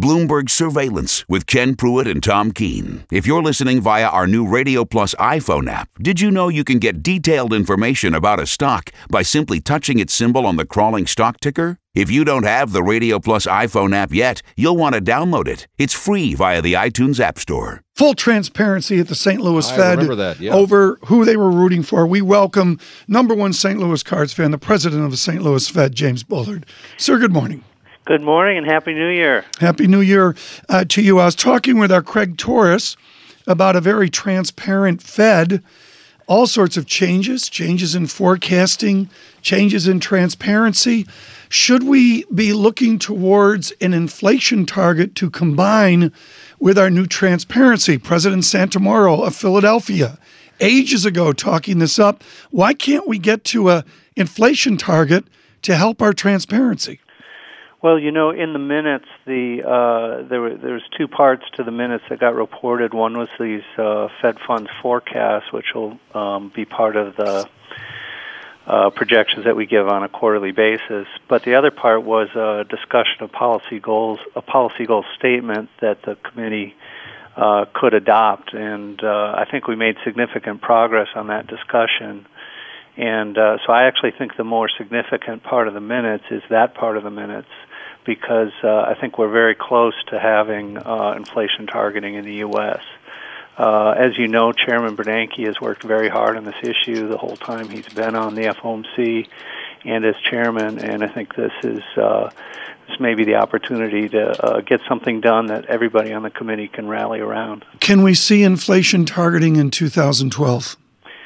Bloomberg Surveillance with Ken Pruitt and Tom Keene. If you're listening via our new Radio Plus iPhone app, did you know you can get detailed information about a stock by simply touching its symbol on the crawling stock ticker? If you don't have the Radio Plus iPhone app yet, you'll want to download it. It's free via the iTunes App Store. Full transparency at the St. Louis Fed yeah. over who they were rooting for. We welcome number one St. Louis Cards fan, the president of the St. Louis Fed, James Bullard. Sir, good morning. Good morning and Happy New Year. Happy New Year to you. I was talking with our Craig Torres about a very transparent Fed, all sorts of changes in forecasting, changes in transparency. Should we be looking towards an inflation target to combine with our new transparency? President Santomoro of Philadelphia, ages ago, talking this up. Why can't we get to an inflation target to help our transparency? Well, you know, in the minutes, there's two parts to the minutes that got reported. One was these Fed funds forecasts, which will be part of the projections that we give on a quarterly basis. But the other part was a discussion of policy goals, a policy goal statement that the committee could adopt. And I think we made significant progress on that discussion. And so I actually think the more significant part of the minutes is that part of the minutes, because I think we're very close to having inflation targeting in the U.S. As you know, Chairman Bernanke has worked very hard on this issue the whole time he's been on the FOMC and as chairman, and I think this may be the opportunity to get something done that everybody on the committee can rally around. Can we see inflation targeting in 2012?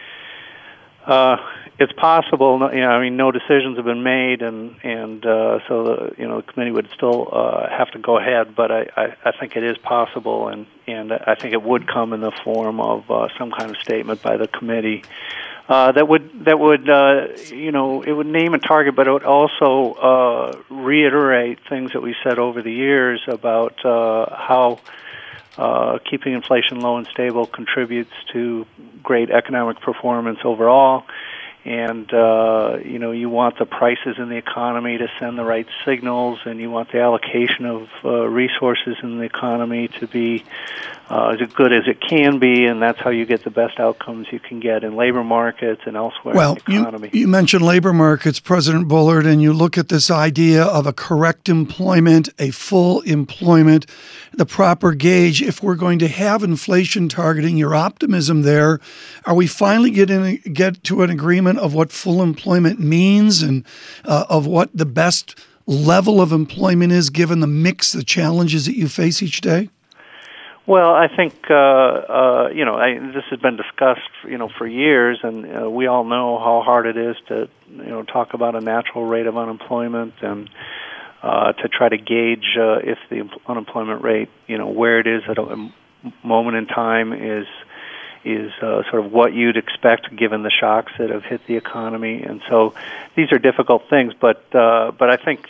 It's possible. No decisions have been made, and so the committee would still have to go ahead. But I think it is possible, and I think it would come in the form of some kind of statement by the committee that would it would name a target, but it would also reiterate things that we said over the years about how keeping inflation low and stable contributes to great economic performance overall. And, you want the prices in the economy to send the right signals, and you want the allocation of resources in the economy to be as good as it can be, and that's how you get the best outcomes you can get in labor markets and elsewhere in the economy. You mentioned labor markets, President Bullard, and you look at this idea of a correct employment, a full employment, the proper gauge. If we're going to have inflation targeting, your optimism there, are we finally get to an agreement of what full employment means and of what the best level of employment is given the mix, the challenges that you face each day? Well, I think this has been discussed, for years, and we all know how hard it is to, talk about a natural rate of unemployment and to try to gauge if the unemployment rate, where it is at a moment in time is sort of what you'd expect given the shocks that have hit the economy, and so these are difficult things. But I think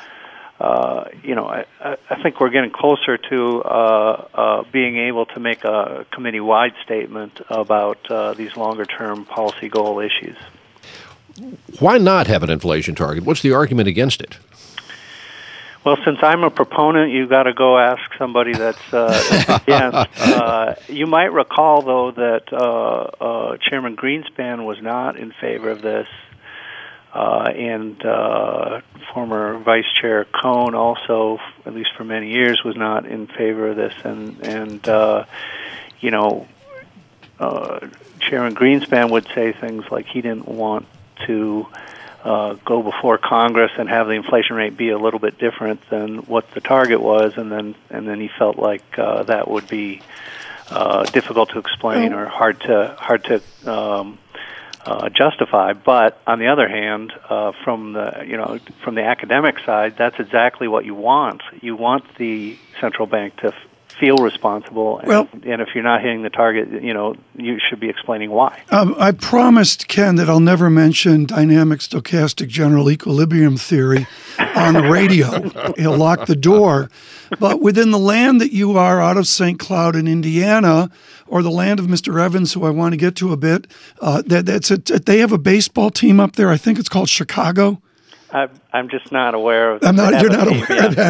I think we're getting closer to being able to make a committee-wide statement about these longer-term policy goal issues. Why not have an inflation target? What's the argument against it? Well, since I'm a proponent, you've got to go ask somebody that's against. You might recall, though, that Chairman Greenspan was not in favor of this, and former Vice Chair Cohn also, at least for many years, was not in favor of this. And Chairman Greenspan would say things like he didn't want to go before Congress and have the inflation rate be a little bit different than what the target was, and then he felt like that would be difficult to explain or hard to justify. But on the other hand, from the academic side, that's exactly what you want. You want the central bank to feel responsible, and if you're not hitting the target, you should be explaining why. I promised Ken that I'll never mention dynamic stochastic general equilibrium theory on the radio. He'll lock the door. But within the land that you are out of St. Cloud in Indiana, or the land of Mr. Evans, who I want to get to a bit, they have a baseball team up there. I think it's called Chicago. I'm just not aware of. You're not aware of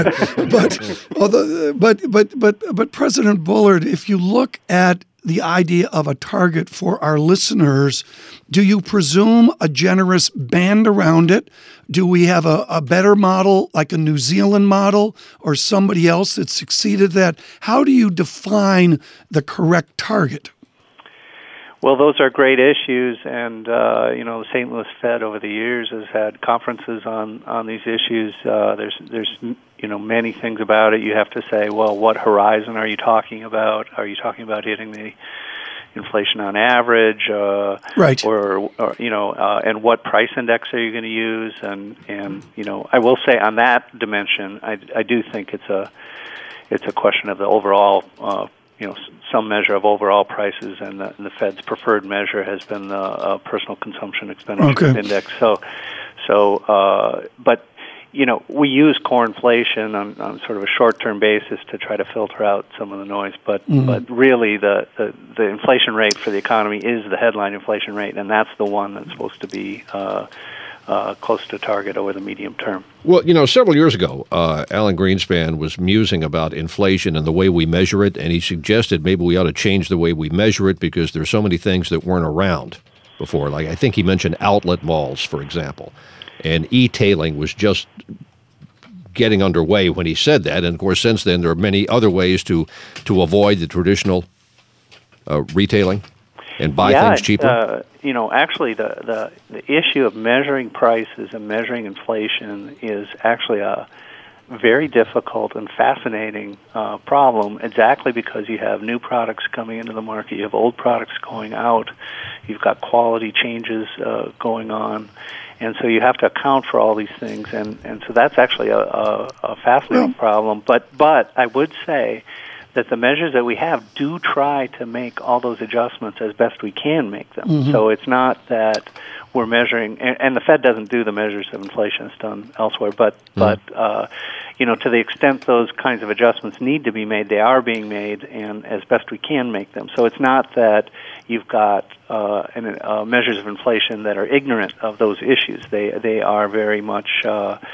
that, but President Bullard, if you look at the idea of a target for our listeners, do you presume a generous band around it? Do we have a better model, like a New Zealand model, or somebody else that succeeded that? How do you define the correct target? Well, those are great issues, and the St. Louis Fed over the years has had conferences on these issues. There's many things about it. You have to say, well, what horizon are you talking about? Are you talking about hitting the inflation on average, right? Or and what price index are you going to use? And I will say on that dimension, I do think it's a question of the overall. Some measure of overall prices, and the Fed's preferred measure has been the personal consumption expenditure index. But we use core inflation on sort of a short-term basis to try to filter out some of the noise. But really, the inflation rate for the economy is the headline inflation rate, and that's the one that's supposed to be close to target over the medium term. Well, several years ago, Alan Greenspan was musing about inflation and the way we measure it, and he suggested maybe we ought to change the way we measure it because there's so many things that weren't around before. Like I think he mentioned outlet malls, for example, and e-tailing was just getting underway when he said that. And of course, since then, there are many other ways to avoid the traditional retailing and buy things cheaper. Actually, the issue of measuring prices and measuring inflation is actually a very difficult and fascinating problem, exactly because you have new products coming into the market, you have old products going out, you've got quality changes going on, and so you have to account for all these things, and so that's actually a fascinating problem. But I would say that the measures that we have do try to make all those adjustments as best we can make them. Mm-hmm. So it's not that we're measuring, and the Fed doesn't do the measures of inflation, it's done elsewhere, but to the extent those kinds of adjustments need to be made, they are being made, and as best we can make them. So it's not that you've got measures of inflation that are ignorant of those issues. They are very much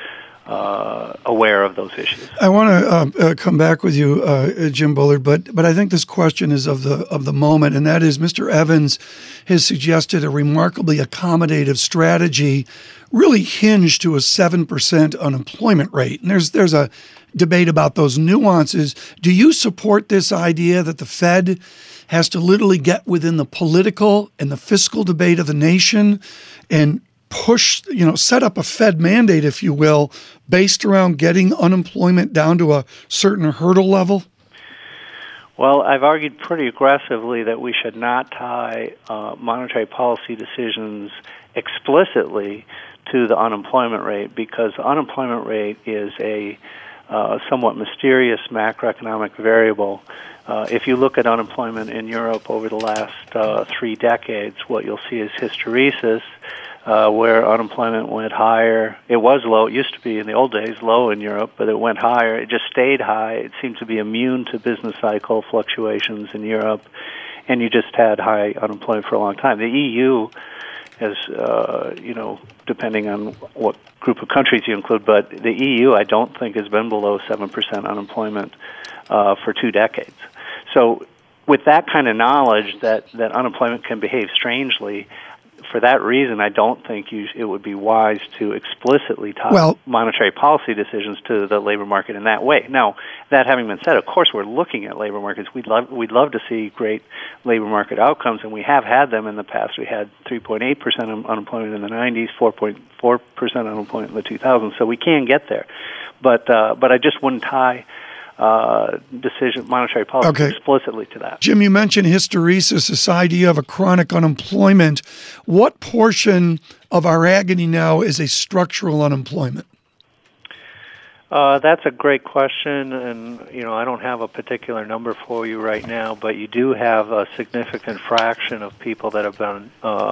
aware of those issues. I want to come back with you, Jim Bullard, but I think this question is of the moment, and that is Mr. Evans has suggested a remarkably accommodative strategy, really hinged to a 7% unemployment rate. And there's a debate about those nuances. Do you support this idea that the Fed has to literally get within the political and the fiscal debate of the nation and push, set up a Fed mandate, if you will, based around getting unemployment down to a certain hurdle level? Well, I've argued pretty aggressively that we should not tie monetary policy decisions explicitly to the unemployment rate, because the unemployment rate is a somewhat mysterious macroeconomic variable. If you look at unemployment in Europe over the last 3 decades, what you'll see is hysteresis, where unemployment went higher. It was low. It used to be in the old days low in Europe, but it went higher. It just stayed high. It seemed to be immune to business cycle fluctuations in Europe, and you just had high unemployment for a long time. The EU has, depending on what group of countries you include, but the EU, I don't think, has been below 7% unemployment for 2 decades. So with that kind of knowledge that unemployment can behave strangely, for that reason, I don't think it would be wise to explicitly tie monetary policy decisions to the labor market in that way. Now, that having been said, of course, we're looking at labor markets. We'd love to see great labor market outcomes, and we have had them in the past. We had 3.8% unemployment in the 90s, 4.4% unemployment in the 2000s, so we can get there. But I just wouldn't tie monetary policy explicitly to that. Jim, you mentioned hysteresis, this idea of a chronic unemployment. What portion of our agony now is a structural unemployment? That's a great question, and I don't have a particular number for you right now, but you do have a significant fraction of people that have been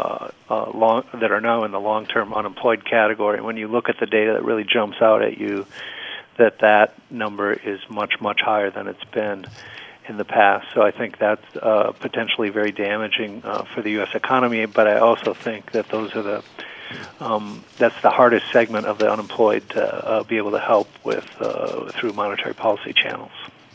that are now in the long-term unemployed category. When you look at the data, that really jumps out at you that number is much, much higher than it's been in the past. So I think that's potentially very damaging for the U.S. economy, but I also think that those are the that's the hardest segment of the unemployed to be able to help with through monetary policy channels.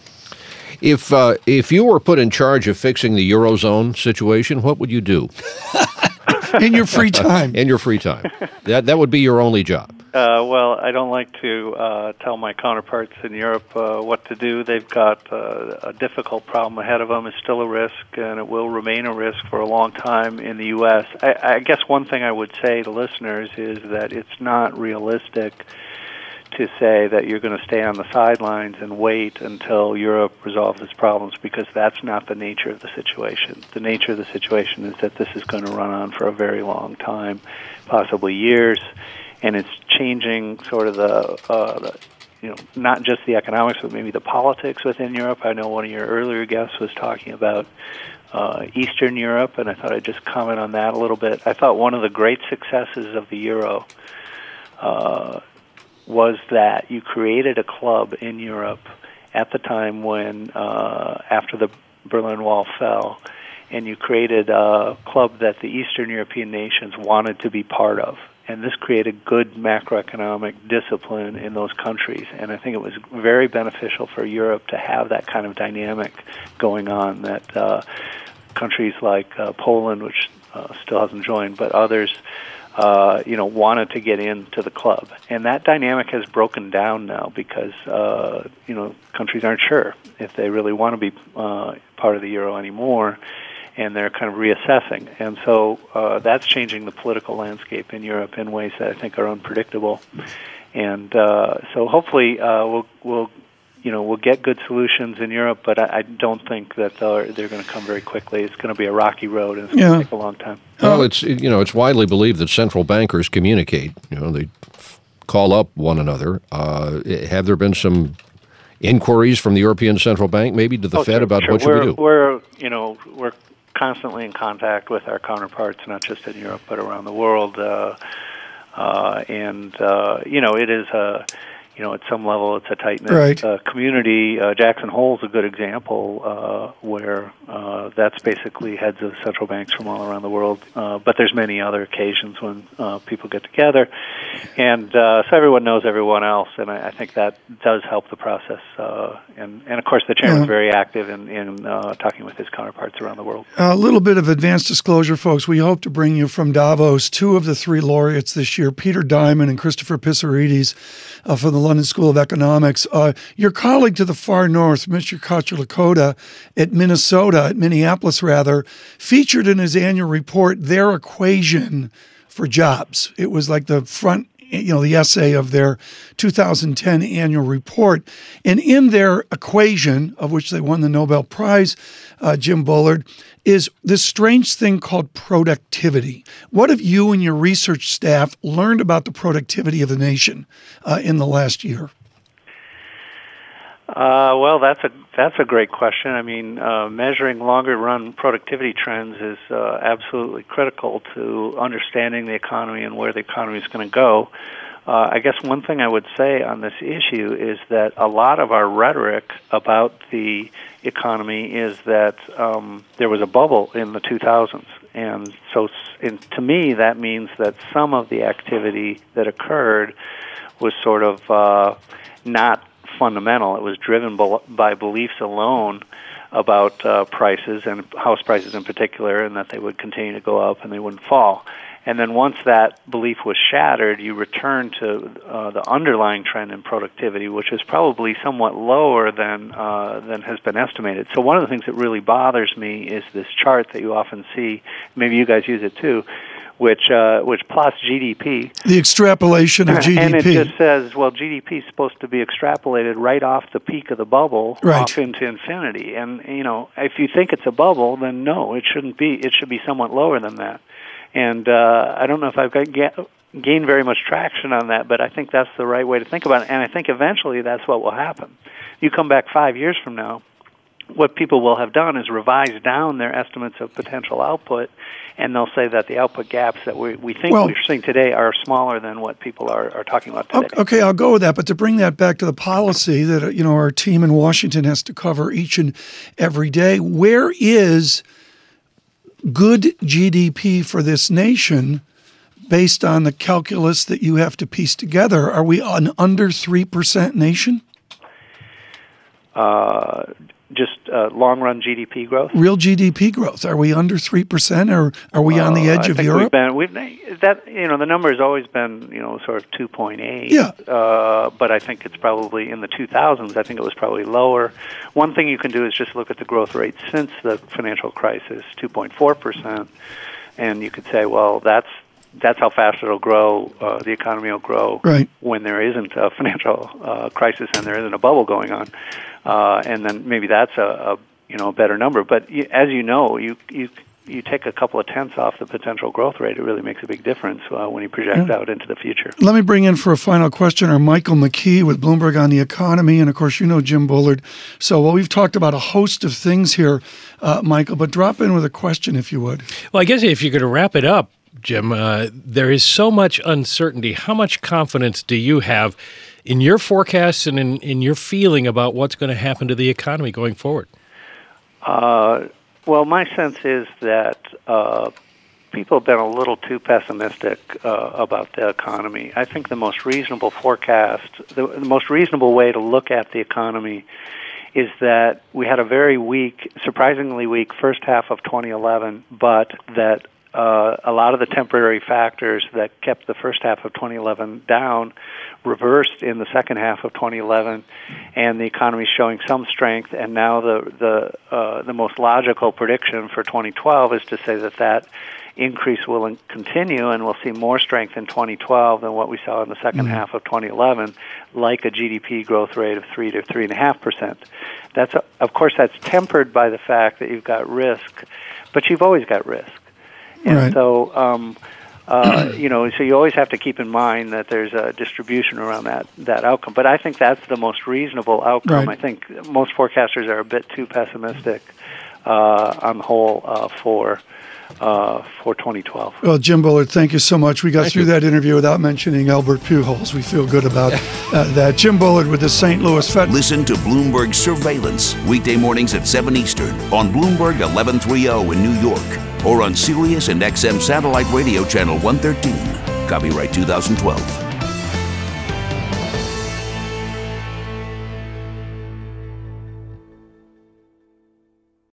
If you were put in charge of fixing the Eurozone situation, what would you do? In your free time. In your free time. That would be your only job. Well, I don't like to tell my counterparts in Europe what to do. They've got a difficult problem ahead of them. It's still a risk, and it will remain a risk for a long time in the U.S. I guess one thing I would say to listeners is that it's not realistic to say that you're going to stay on the sidelines and wait until Europe resolves its problems, because that's not the nature of the situation. The nature of the situation is that this is going to run on for a very long time, possibly years, and it's changing sort of the not just the economics, but maybe the politics within Europe. I know one of your earlier guests was talking about Eastern Europe, and I thought I'd just comment on that a little bit. I thought one of the great successes of the euro was that you created a club in Europe at the time when, after the Berlin Wall fell, and you created a club that the Eastern European nations wanted to be part of. And this created good macroeconomic discipline in those countries. And I think it was very beneficial for Europe to have that kind of dynamic going on, that countries like Poland, which still hasn't joined, but others, wanted to get into the club. And that dynamic has broken down now because, countries aren't sure if they really want to be part of the euro anymore, and they're kind of reassessing. And so that's changing the political landscape in Europe in ways that I think are unpredictable. And so hopefully we'll get good solutions in Europe, but I don't think that they're going to come very quickly. It's going to be a rocky road, and it's going to take a long time. Well, it's widely believed that central bankers communicate. They call up one another. Have there been some inquiries from the European Central Bank, maybe to the Fed, about what should we do? We're constantly in contact with our counterparts, not just in Europe but around the world, it is at some level, it's a tight-knit community. Jackson Hole's a good example where that's basically heads of central banks from all around the world. But there's many other occasions when people get together. And so everyone knows everyone else, and I think that does help the process. And of course, the chairman's very active in talking with his counterparts around the world. A little bit of advanced disclosure, folks. We hope to bring you from Davos two of the three laureates this year, Peter Diamond and Christopher Pissarides from the London School of Economics. Your colleague to the far north, Mr. Kocherlakota at Minneapolis, featured in his annual report their equation for jobs. It was like the front, the essay of their 2010 annual report. And in their equation, of which they won the Nobel Prize, Jim Bullard, is this strange thing called productivity. What have you and your research staff learned about the productivity of the nation in the last year? Well, that's a great question. I mean, measuring longer-run productivity trends is absolutely critical to understanding the economy and where the economy is going to go. I guess one thing I would say on this issue is that a lot of our rhetoric about the economy is that there was a bubble in the 2000s. And so to me, that means that some of the activity that occurred was sort of not fundamental. It was driven by beliefs alone about prices, and house prices in particular, and that they would continue to go up and they wouldn't fall. And then once that belief was shattered, you return to the underlying trend in productivity, which is probably somewhat lower than has been estimated. So one of the things that really bothers me is this chart that you often see. Maybe you guys use it too, which plots GDP. The extrapolation of GDP. And it just says, well, GDP is supposed to be extrapolated right off the peak of the bubble off into infinity. And, if you think it's a bubble, then no, it shouldn't be. It should be somewhat lower than that. And I don't know if I've gained very much traction on that, but I think that's the right way to think about it. And I think eventually that's what will happen. You come back 5 years from now, what people will have done is revise down their estimates of potential output, and they'll say that the output gaps that we think we're seeing today are smaller than what people are talking about today. Okay, I'll go with that. But to bring that back to the policy that our team in Washington has to cover each and every day, where is good GDP for this nation based on the calculus that you have to piece together, are we an under 3% nation? Just long-run GDP growth? Real GDP growth. Are we under 3%, or are we on the edge of Europe? The number has always been, sort of 2.8. Yeah. But I think it's probably in the 2000s. I think it was probably lower. One thing you can do is just look at the growth rate since the financial crisis, 2.4%, and you could say, well, that's how fast it'll grow. The economy will grow when there isn't a financial crisis and there isn't a bubble going on. And then maybe that's a better number. But as you know, you take a couple of tenths off the potential growth rate, it really makes a big difference when you project out into the future. Let me bring in for a final questioner Michael McKee with Bloomberg on the economy. And of course, you know Jim Bullard. So we've talked about a host of things here, Michael, but drop in with a question if you would. Well, I guess if you're going to wrap it up, Jim, there is so much uncertainty. How much confidence do you have in your forecasts and in your feeling about what's going to happen to the economy going forward? Well, my sense is that people have been a little too pessimistic about the economy. I think the most reasonable forecast, the most reasonable way to look at the economy is that we had a very weak, surprisingly weak first half of 2011, but that a lot of the temporary factors that kept the first half of 2011 down reversed in the second half of 2011, and the economy is showing some strength. And now the most logical prediction for 2012 is to say that increase will continue, and we'll see more strength in 2012 than what we saw in the second half of 2011, like a GDP growth rate of 3 to 3.5%. Of course, that's tempered by the fact that you've got risk, but you've always got risk. And so, so you always have to keep in mind that there's a distribution around that outcome. But I think that's the most reasonable outcome. I think most forecasters are a bit too pessimistic on the whole for 2012. Well, Jim Bullard, thank you so much. We got through that interview without mentioning Albert Pujols. We feel good about that. Jim Bullard with the St. Louis Fed. Listen to Bloomberg Surveillance weekday mornings at 7 Eastern on Bloomberg 1130 in New York or on Sirius and XM Satellite Radio Channel 113. Copyright 2012.